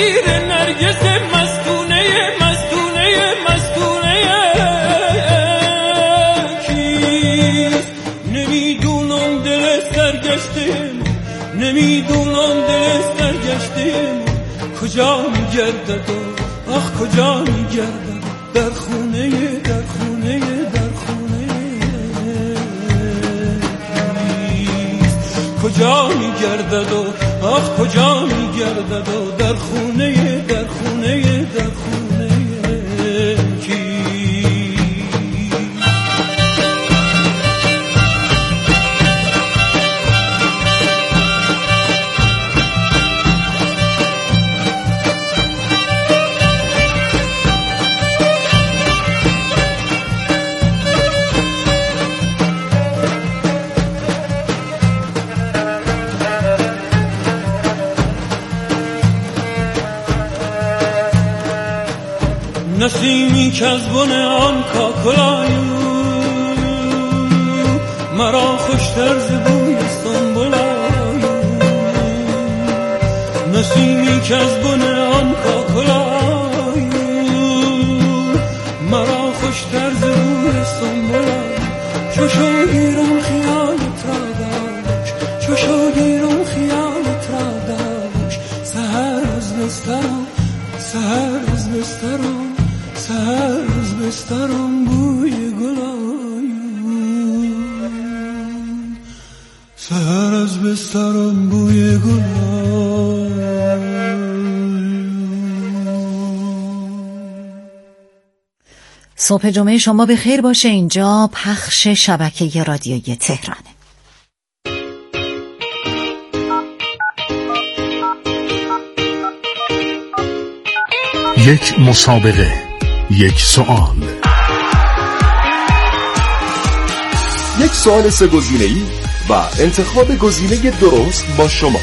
شیر نرگس مستونه کیست؟ نمیدونم دل سرگشتیم، نمیدونم دل سرگشتیم کجا میگردد و آخ کجا میگردد، در خونه کجا میگردد و آخ کجا میگردد و در خونه کی؟ نسیمی که از بن آن کاکلایو مرا خوشتر ز بوی استانبولایو، نسیمی که از بن آن کاکلایو مرا خوشتر ز بوی استانبولایو. چو شدیرم خیالت را داشت، چو شدیرم خیالت را داشت، سحر از بسترم، سحر از بسترم، سحر از بسترم بوی گلایو، سحر از بسترم بوی گلایو. صبح جمعه شما به خیر باشه. اینجا پخش شبکه رادیویی تهرانه. یک مسابقه، یک سوال، یک سوال سه گزینه‌ای و انتخاب گزینه درست با شما.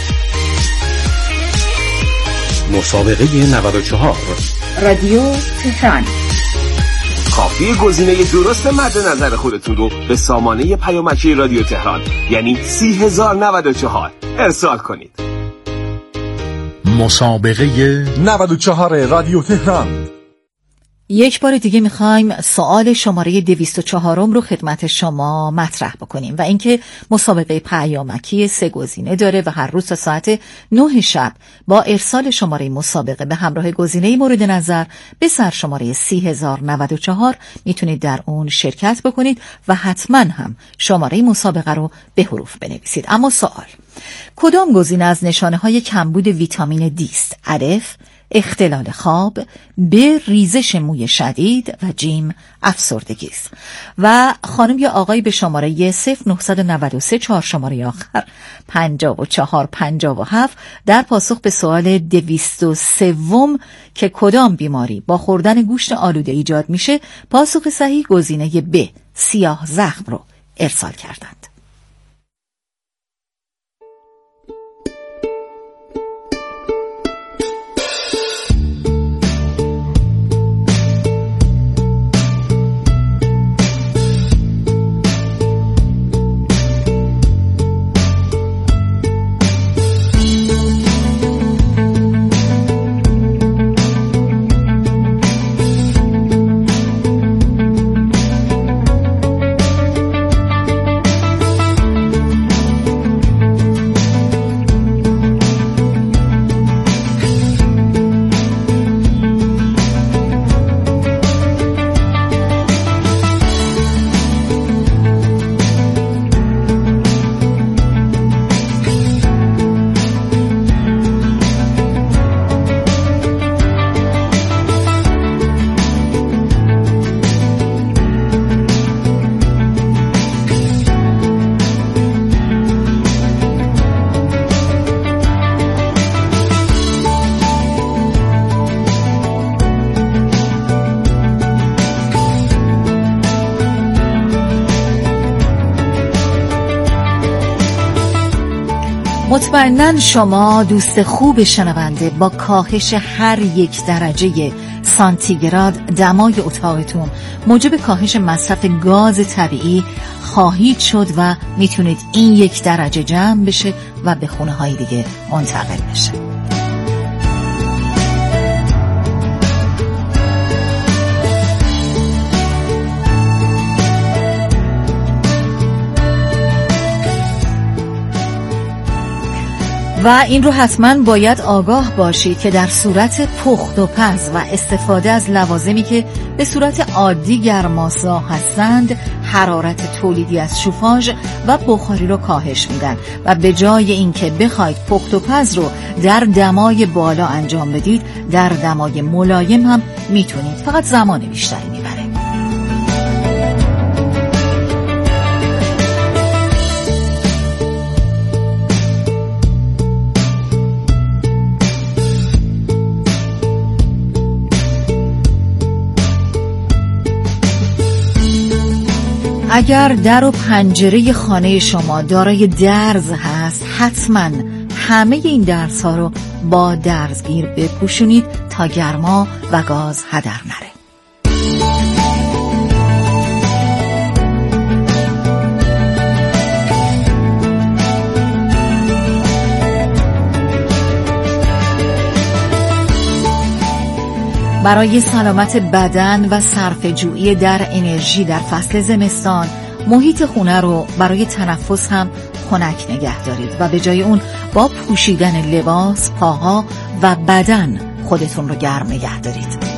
مسابقه 94 رادیو تهران. کافی گزینه درست مد نظر خودتون رو به سامانه پیامکی رادیو تهران یعنی 30,094 ارسال کنید. مسابقه 94 رادیو تهران. یک بار دیگه میخوایم سوال شماره 204 رو خدمت شما مطرح بکنیم و اینکه مسابقه پیامکی 3 گزینه داره و هر روز تا ساعت 9 شب با ارسال شماره مسابقه به همراه گزینه مورد نظر به سرشماره 30,094 میتونید در اون شرکت بکنید و حتما هم شماره مسابقه رو به حروف بنویسید. اما سوال: کدام گزینه از نشانه‌های کمبود ویتامین دی است؟ الف اختلال خواب، ب ریزش موی شدید و جیم افسردگی است. و خانم یا آقای به شماره 0993 4 شماره آخر 5457 در پاسخ به سوال 203 که کدام بیماری با خوردن گوشت آلوده ایجاد میشه، پاسخ صحیح گزینه ب سیاه زخم رو ارسال کردند. مطمئناً شما دوست خوب شنونده با کاهش هر 1 درجه سانتیگراد دمای اتاقتون موجب کاهش مصرف گاز طبیعی خواهید شد و میتونید این 1 درجه جمع بشه و به خونه های دیگه منتقل بشه. و این رو حتما باید آگاه باشید که در صورت پخت و پز و استفاده از لوازمی که به صورت عادی گرماسا هستند، حرارت تولیدی از شوفاژ و بخاری رو کاهش میدن و به جای اینکه بخواید پخت و پز رو در دمای بالا انجام بدید، در دمای ملایم هم میتونید، فقط زمان بیشتری میبره. اگر در و پنجره خانه شما دارای درز هست، حتما همه این درزها رو با درزگیر بپوشونید تا گرما و گاز هدر نره. برای سلامت بدن و صرفه‌جویی در انرژی در فصل زمستان، محیط خونه رو برای تنفس هم خنک نگه دارید و به جای اون با پوشیدن لباس، پاها و بدن خودتون رو گرم نگه دارید.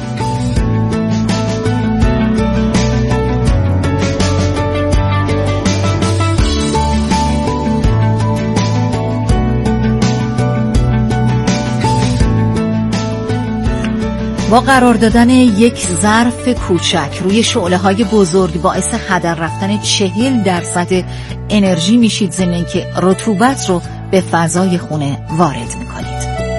با قرار دادن یک ظرف کوچک روی شعله‌های بزرگ باعث هدر رفتن 40% انرژی میشید، ضمن اینکه رطوبت رو به فضای خونه وارد میکنید.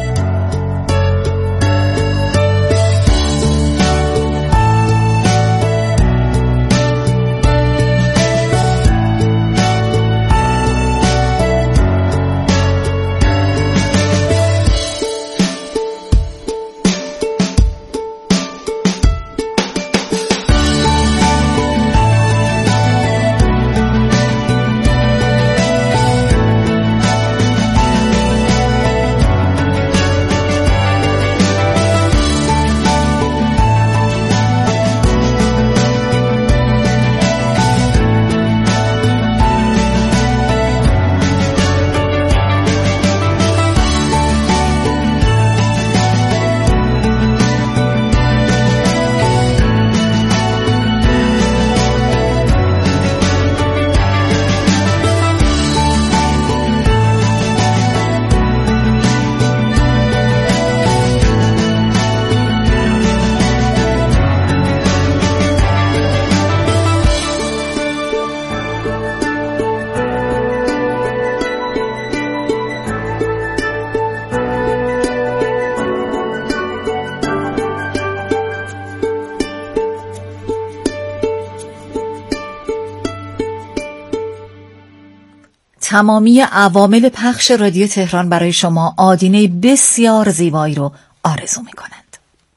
تمامی عوامل پخش رادیو تهران برای شما آدینه بسیار زیبایی رو آرزو می‌کنند.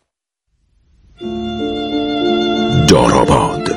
داراباد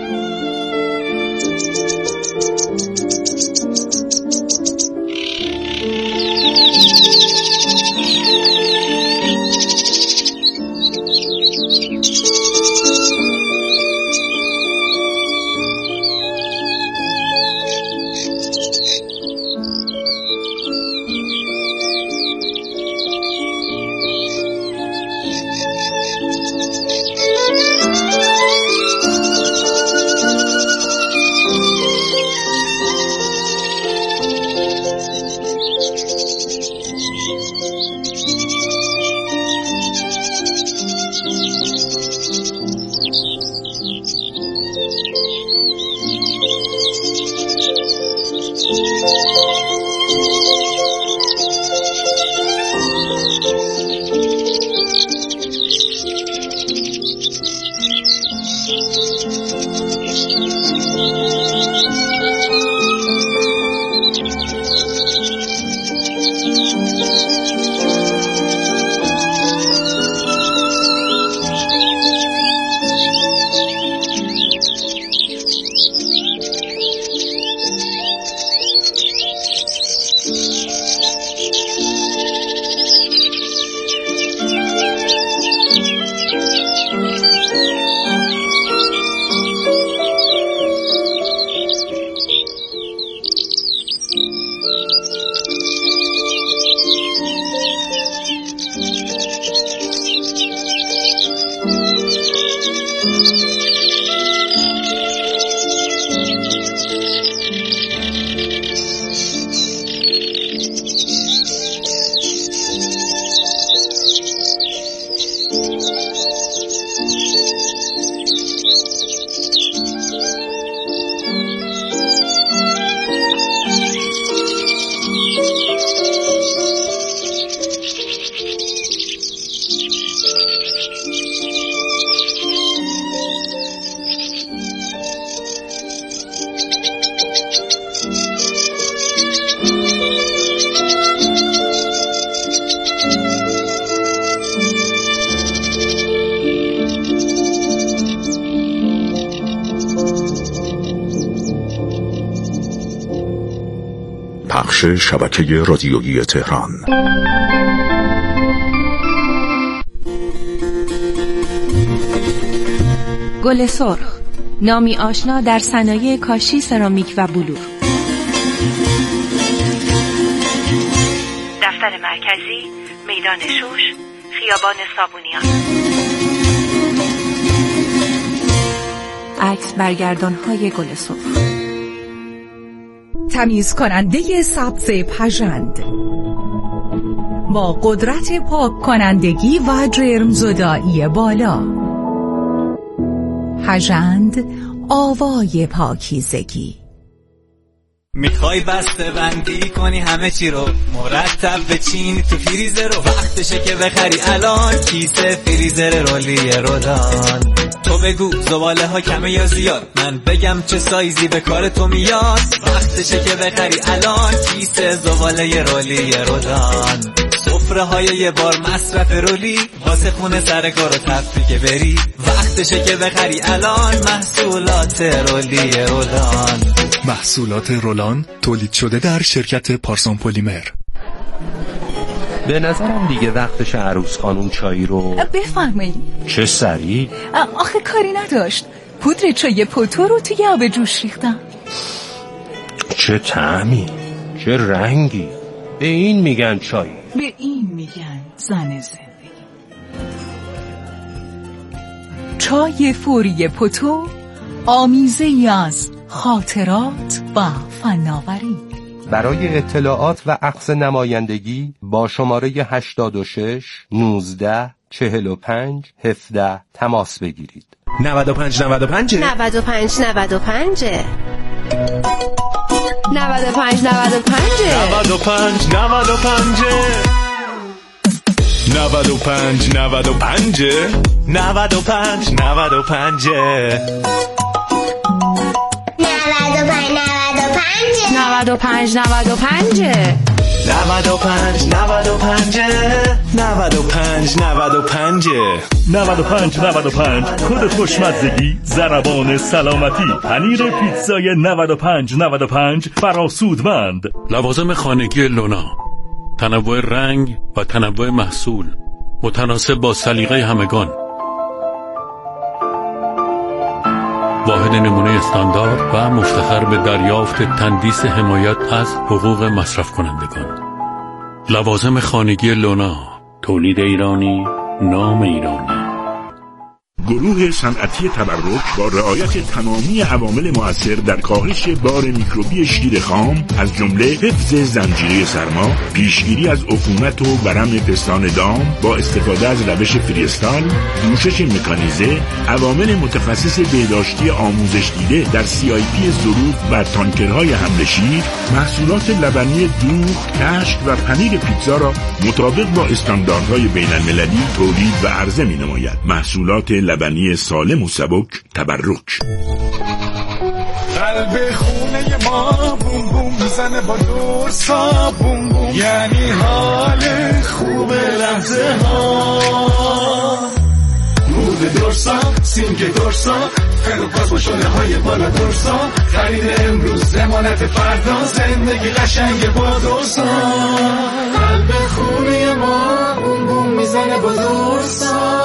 بخش شبکه رادیویی تهران. گل سرخ، نامی آشنا در صنایع کاشی، سرامیک و بلور. دفتر مرکزی، میدان شوش، خیابان صابونیان. عکس برگردان‌های گل سرخ. تمیز کننده سبز پژند با قدرت پاک کنندگی و جرم زدایی بالا. پژند، آوای پاکیزگی. میخوای بسته بندی کنی همه چی رو مرتب بچینی تو فریزر رو، وقتشه که بخری الان کیسه فریزر رولی رودان. تو بگو زباله ها کمه یا زیاد، من بگم چه سایزی به کار تو میاد. وقتشه که بخری الان کیسه زباله رولی رودان. سفره های یه بار مصرف رولی، واسه خونه سر کار و تفریح بری. وقتشه که بخری الان محصولات رولی رودان. محصولات رولان تولید شده در شرکت پارسان پلیمر. به نظرم دیگه وقتش عروس خانوم چایی رو بفرمایید. چه سریع؟ آخه کاری نداشت، پودر چای پوتو رو توی آب جوش ریختم. چه طعمی، چه رنگی. به این میگن چای، به این میگن زن زندگی. چای فوری پوتو، آمیزه‌ای از خاطرات و فناوری. برای اطلاعات و عکس نمایندگی با شماره 86 19 45 17 تماس بگیرید. 95 95 95 95 95 95 95 95 95 95 95 95 95 95 کد خوشمزدگی، ضربان سلامتی، پنیر پیتزای 95 فراسودمند. لوازم خانگی لونا، تنوع رنگ و تنوع محصول، متناسب با سلیقه همگان. واحد نمونه استاندارد و مفتخر به دریافت تندیس حمایت از حقوق مصرف کنندگان. لوازم خانگی لونا، تولید ایرانی، نام ایرانی. گروه صنعتی تبرک با رعایت تمامی عوامل مؤثر در کاهش بار میکروبی شیر خام از جمله حفظ زنجیره سرما، پیشگیری از عفونت و ورم پستان دام با استفاده از روش فریستال، جوشش مکانیزه، عوامل متخصص بهداشتی آموزش دیده در CIP ظروف و تانکرهای حمل شیر، محصولات لبنی دوغ، کشک و پنیر پیتزا را مطابق با استانداردهای بین المللی تولید و عرضه می نماید. محصولات لبنی سالم و سبک تبرک. قلب خونه ما بوم بوم میزنه با دورسا بوم بوم، یعنی حال خوب لحظه ها. مود دورسا، سینگ دورسا، فروپاس با شونه های بالا دورسا. خرید امروز ضمانت فردا، زندگی قشنگ با دورسا. قلب خونه ما بوم بوم میزنه با دورسا.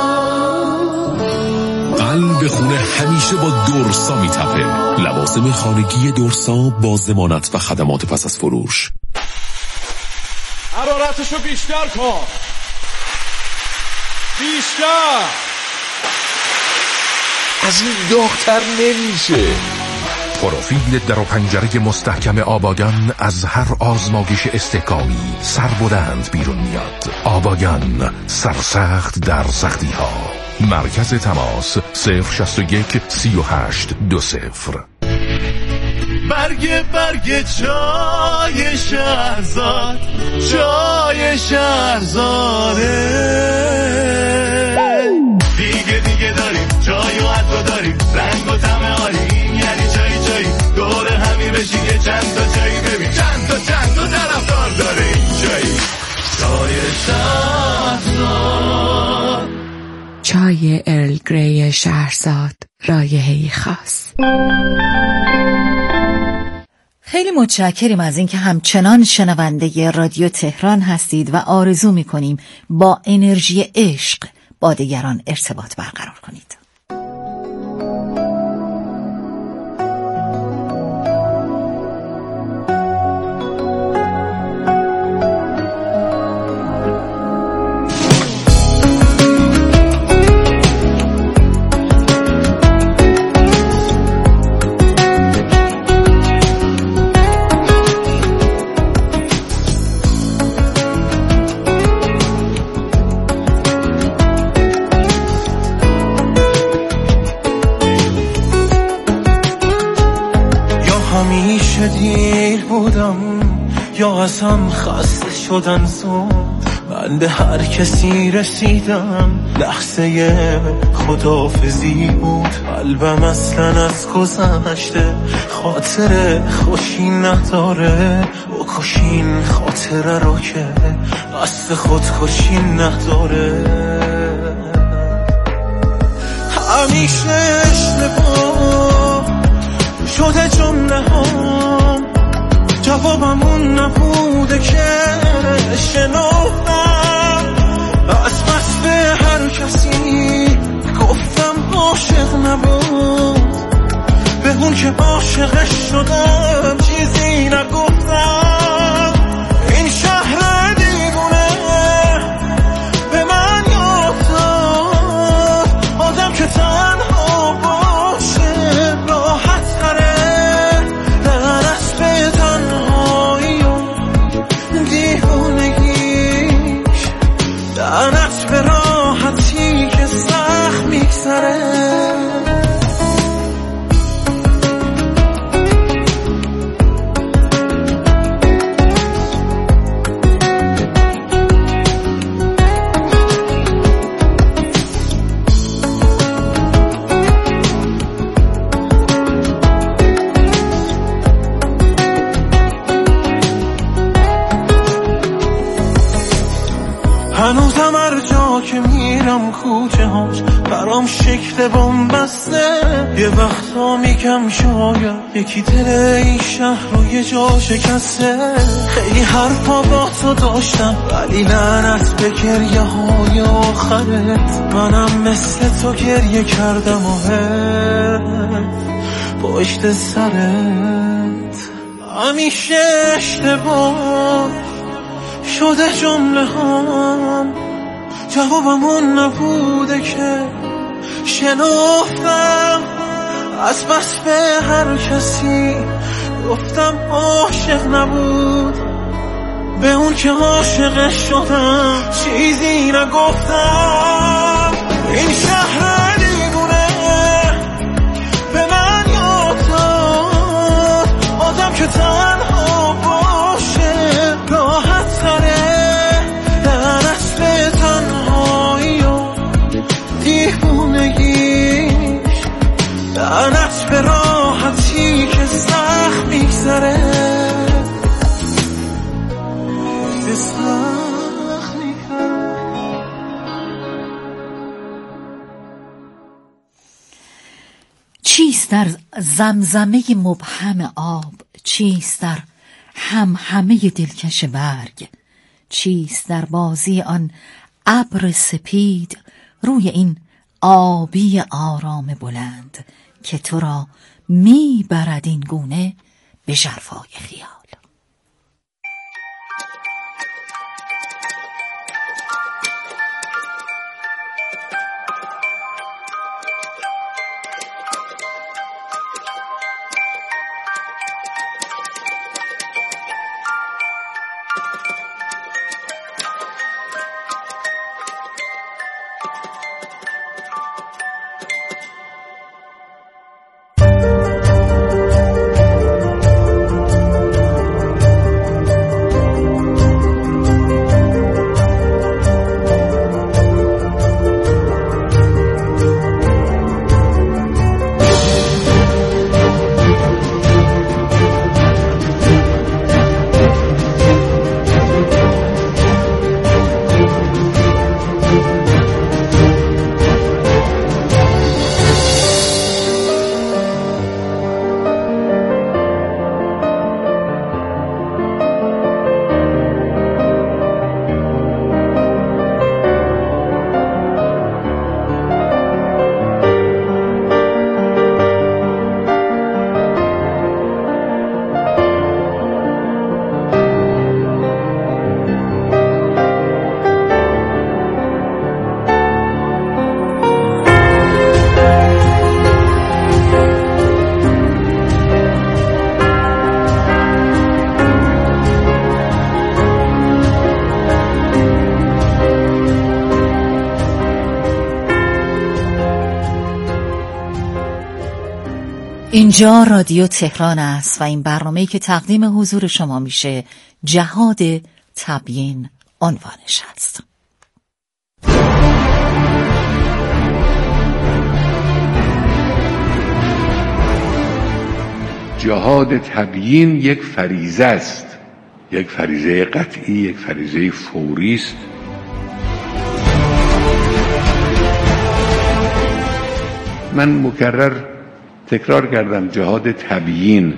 قلب خونه همیشه با دورسا میتپه. لوازم خانگی دورسا با ضمانت و خدمات پس از فروش. حرارتشو بیشتر کن، بیشتر. از این داغ‌تر نمیشه. پروفیل در و پنجره مستحکم آباگان از هر آزمایش استحکامی سربلند بیرون میاد. آباگان، سرسخت در سختی ها. مرکز تماس 061 38 20. برگ چای شهرزاد، چای شهرزاده. دیگه داریم چای و عطر داریم، رنگ و طعم عالی، یعنی چای دور همی بشی یه چند تا چای ببین، چند تا طرفدار داره این چای شهرزاد. چای ارل گری شهرزاد، رایحه‌ای خاص. خیلی متشکریم از اینکه همچنان شنونده رادیو تهران هستید و آرزو می‌کنیم با انرژی عشق با دیگران ارتباط برقرار کنید. یا ازم خسته شدن زود، من به هر کسی رسیدم لحظه خداحافظی بود. قلبم اصلا از گذشته خاطر خوشی نداره، بکشین خاطره رو که قصد خودکشی نداره. همیشه اشتباه شده جمله هم، جوابمون نبوده که شنفتم از بس به هر کسی گفتم عاشق نبود، به اون که عاشقش شدم چیزی نگفتم. این شهر دیوونه به من یاد داد آدم که تنها باشه راحت تره، درست به تنهایی و دیوونگیش، درست به راحتی که سخت میگذره. هنوزم هر جا که میرم کوچه هاش برام شکل بن‌بسته، یه وقتا میگم شاید یکی دل این شهر رو یه جا شکسته. خیلی حرفا با تو داشتم ولی لعنت به گریه های آخرت، منم مثل تو گریه کردم و پشت سرت. همیشه اشتباه شده جمله هم، جوابمون نبوده که شنفتم از بس به هر کسی گفتم عاشق نبود، به اون که عاشقش شدم چیزی نگفتم. این شهر دیوونه به من یاد داد آدم که تنها باشه راحت تره، درست به تنهایی و دیوونگیش، درست به راحتی که سخت میگذره. چیست در زمزمه مبهم آب، چیست در همهمه دلکش برگ، چیست در بازی آن ابر سپید روی این آبی آرام بلند که تو را میبرد این گونه به ژرفای خیال. اینجا رادیو تهران است و این برنامه‌ای که تقدیم حضور شما میشه جهاد تبیین عنوانش است. جهاد تبیین یک فریضه است، یک فریضه قطعی، یک فریضه فوری است. من مکرر تکرار کردم جهاد تبیین.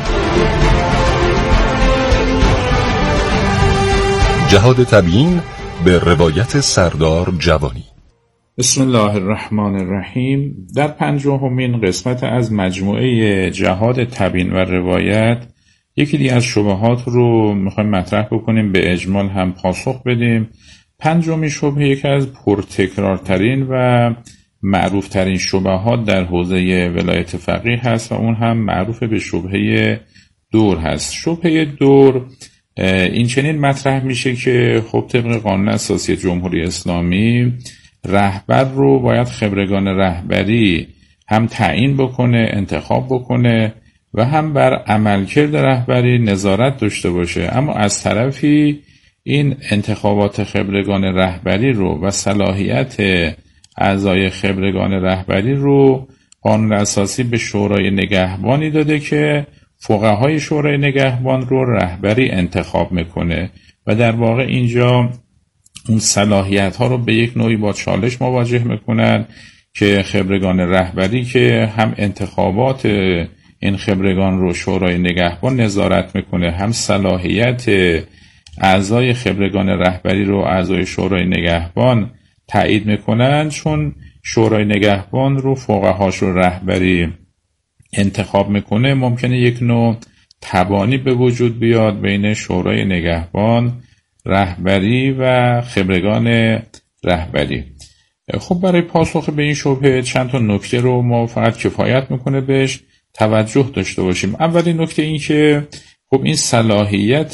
جهاد تبیین به روایت سردار جوانی. بسم الله الرحمن الرحیم. در 50مین قسمت از مجموعه جهاد تبیین و روایت یکی دیگه از شبهات رو میخوایم مطرح بکنیم، به اجمال هم پاسخ بدیم. 5مین شبهه یکی از پرتکرارترین و معروفترین شبهات در حوزه ولایت فقیه هست و اون هم معروف به شبهه دور هست. شبهه دور این چنین مطرح میشه که خب طبق قانون اساسی جمهوری اسلامی رهبر رو باید خبرگان رهبری هم تعیین بکنه، انتخاب بکنه و هم بر عملکرد رهبری نظارت داشته باشه. اما از طرفی این انتخابات خبرگان رهبری رو و صلاحیت اعضای خبرگان رهبری رو قانون اساسی به شورای نگهبانی داده که فقهای شورای نگهبان رو رهبری انتخاب میکنه و در واقع اینجا اون صلاحیت ها رو به یک نوعی با چالش مواجه میکنن که خبرگان رهبری که هم انتخابات این خبرگان رو شورای نگهبان نظارت میکنه، هم صلاحیت اعضای خبرگان رهبری رو اعضای شورای نگهبان تایید میکنن. چون شورای نگهبان رو فقهاش رو رهبری انتخاب میکنه، ممکنه یک نوع تبانی به وجود بیاد بین شورای نگهبان رهبری و خبرگان رهبری. خب برای پاسخ به این شبهه چند تا نکته رو ما فقط کفایت میکنه بهش توجه داشته باشیم. اولین نکته این که خب این صلاحیت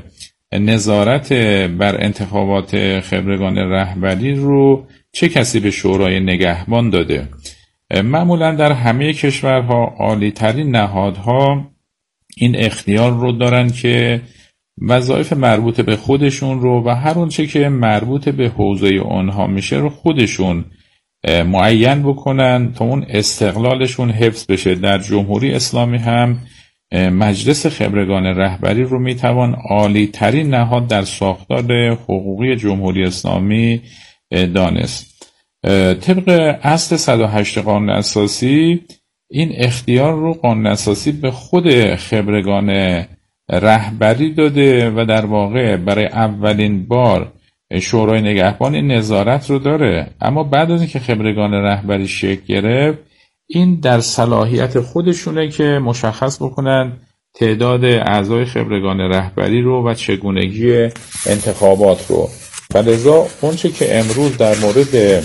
نظارت بر انتخابات خبرگان رهبری رو چه کسی به شورای نگهبان داده؟ معمولا در همه کشورها عالی ترین نهادها این اختیار رو دارن که وظایف مربوط به خودشون رو و هر اونچه که مربوط به حوزه اونها میشه رو خودشون معین بکنن تا اون استقلالشون حفظ بشه. در جمهوری اسلامی هم مجلس خبرگان رهبری رو میتوان عالی ترین نهاد در ساختار حقوقی جمهوری اسلامی دانست. طبق اصل 108 قانون اساسی این اختیار رو قانون اساسی به خود خبرگان رهبری داده و در واقع برای اولین بار شورای نگهبان این نظارت رو داره. اما بعد از اینکه خبرگان رهبری شکل گرفت، این در صلاحیت خودشونه که مشخص بکنن تعداد اعضای خبرگان رهبری رو و چگونگی انتخابات رو. فلذا اونچه که امروز در مورد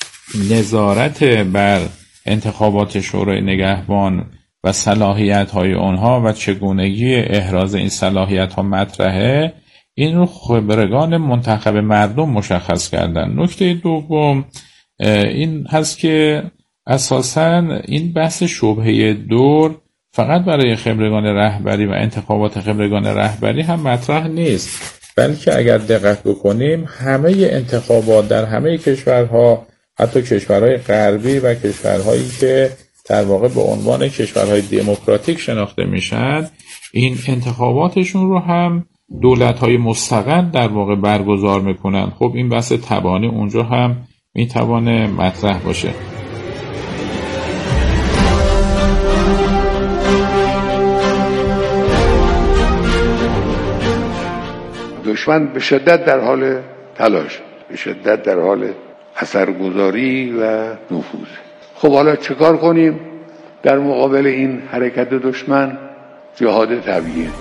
نظارت بر انتخابات شورای نگهبان و صلاحیت های اونها و چگونگی احراز این صلاحیت ها مطرحه، این رو خبرگان منتخب مردم مشخص کردن. نکته دوم این هست که اساساً این بحث شبهه دور فقط برای خبرگان رهبری و انتخابات خبرگان رهبری هم مطرح نیست، بلکه اگر دقت بکنیم همه انتخابات در همه کشورها، حتی کشورهای غربی و کشورهایی که در واقع به عنوان کشورهای دموکراتیک شناخته میشن، این انتخاباتشون رو هم دولت‌های مستقل در واقع برگزار میکنن. خب این بحث تبانی اونجا هم میتوانه مطرح باشه. دشمن به شدت در حال تلاش، به شدت در حال اثرگذاری و نفوذ. خب حالا چه کار کنیم در مقابل این حرکت دشمن؟ جهاد تبیین.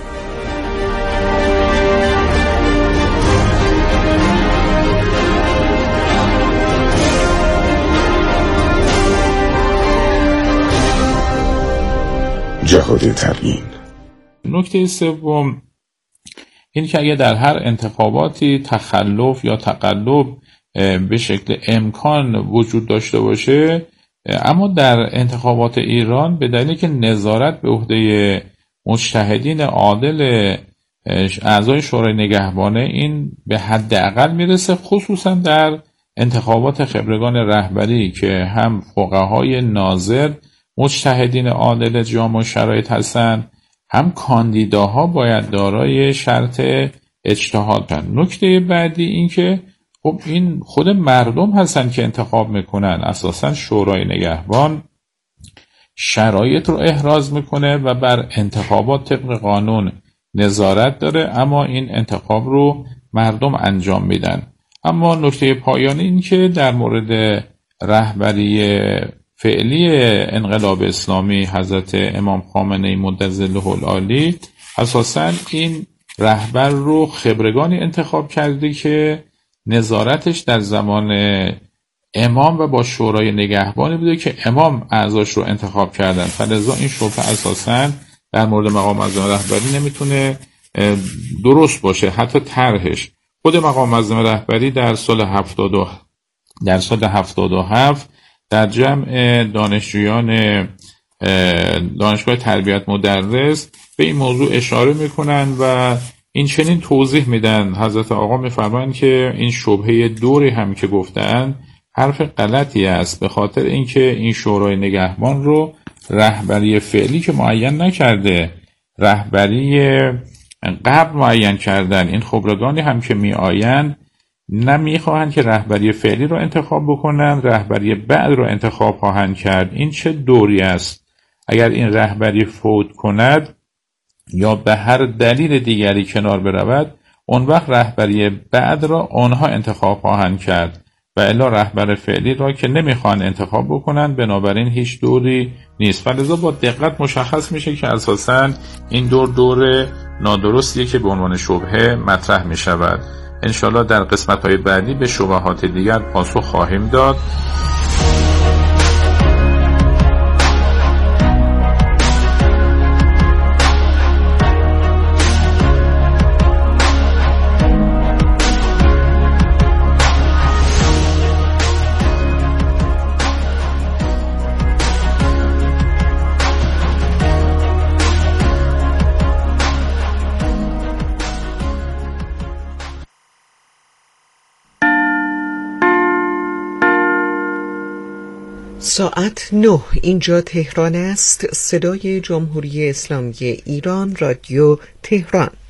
جهاد تبیین. نکته سوم این که اگه در هر انتخاباتی تخلف یا تقلب به شکل امکان وجود داشته باشه، اما در انتخابات ایران به دلیلی که نظارت به عهده مجتهدین عادل اعضای شورای نگهبانه این به حداقل میرسه، خصوصا در انتخابات خبرگان رهبری که هم فقهای ناظر مجتهدین عادل جامع شرایط هستند، هم کاندیداها باید دارای شرط اجتهاد باشند. نکته بعدی این که خب این خود مردم هستن که انتخاب میکنن. اساسا شورای نگهبان شرایط رو احراز میکنه و بر انتخابات طبق قانون نظارت داره، اما این انتخاب رو مردم انجام میدن. اما نکته پایانی این که در مورد رهبری فعلی انقلاب اسلامی حضرت امام خامنه‌ای مدظله العالی، اساساً این رهبر رو خبرگانی انتخاب کرده که نظارتش در زمان امام و با شورای نگهبانی بوده که امام اعضاش رو انتخاب کردن، فلذا این شبهه اساساً در مورد مقام معظم رهبری نمیتونه درست باشه. حتی طرحش خود مقام معظم رهبری در سال 77 در جمع دانشجویان دانشگاه تربیت مدرس به این موضوع اشاره میکنن و این چنین توضیح میدن. حضرت آقا میفرمایند که این شبهه دوری هم که گفتن حرف غلطی است، به خاطر اینکه این شورای نگهبان رو رهبری فعلی که معین نکرده، رهبری قبل معین کردن. این خبرگانی هم که می آیند نمیخواهند که رهبری فعلی رو انتخاب بکنن، رهبری بعد رو انتخاب خواهند کرد. این چه دوری است؟ اگر این رهبری فوت کند یا به هر دلیل دیگری کنار برود، اون وقت رهبری بعد را آنها انتخاب خواهند کرد و الا رهبر فعلی را که نمیخوان انتخاب بکنن، بنابراین هیچ دوری نیست. فلذا با دقت مشخص میشه که اساساً این دور نادرستیه که به عنوان شبهه مطرح میشود. انشالله در قسمت‌های بعدی به شبهات دیگر پاسخ خواهیم داد. ساعت 9 اینجا تهران است. صدای جمهوری اسلامی ایران، رادیو تهران.